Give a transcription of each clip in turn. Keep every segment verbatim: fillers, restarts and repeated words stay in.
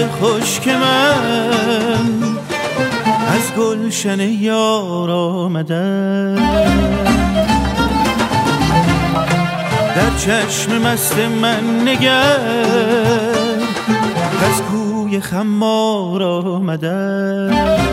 خشک من از گلشن یار آمدم، در چشم مست من نگر از کوی خمار آمدم.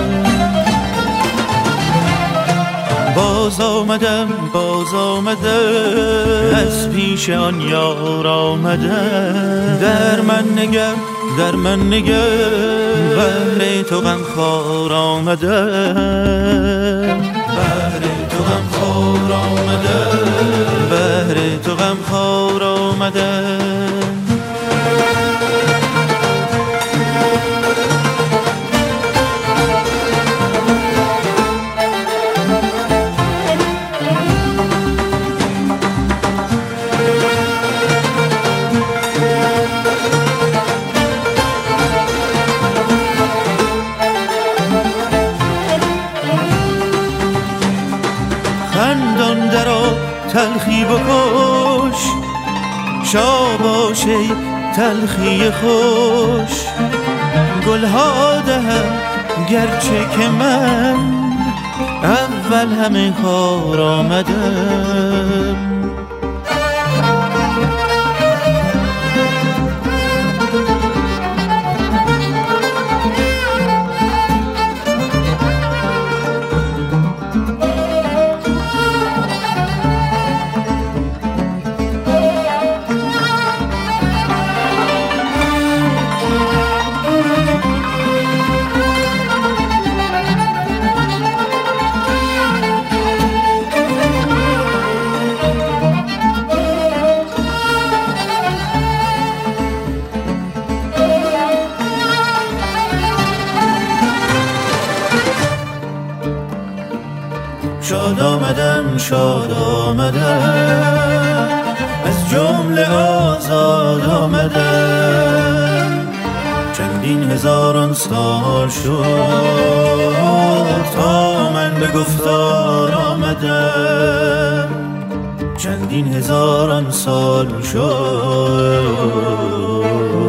باز آمدم باز آمدم از پیش آن یار آمدم. در من نگر در من نگر بهر تو غمخوار آمدم. بهر تو غمخوار آمدم. بهر تو غمخوار آمدم. خندان در آب تلخی بکش، شاباش ای تلخی خوش. گلها دهم گرچه که من اول همه خار آمدم. شاد آمدم شاد آمدم از جمله آزاد آمدم. چندین هزاران سال شد تا من به گفتار آمدم. چندین هزاران سال شد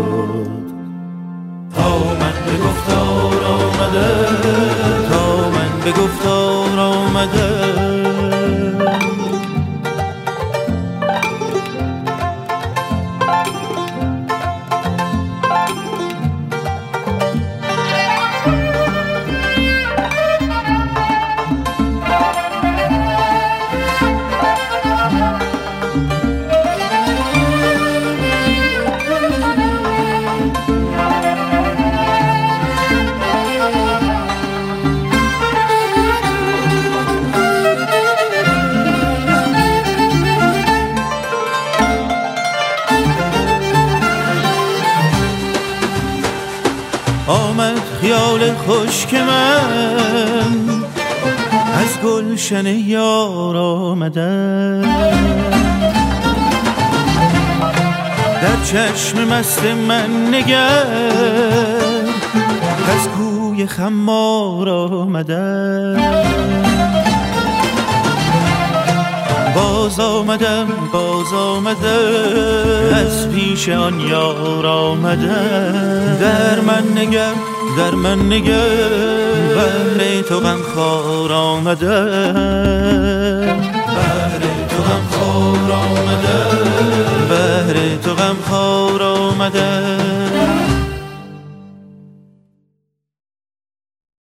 تا من به گفتار آمدم. تا من به گفتار آمدم. آمد خیال خشک من از گلشن یار آمدم. در چشم مست من نگر از کوی خمار آمدم. باز آمدم باز آمدم از پیش آن یار آمدم. در من نگر در من نگر بهر تو غمخوار آمدم.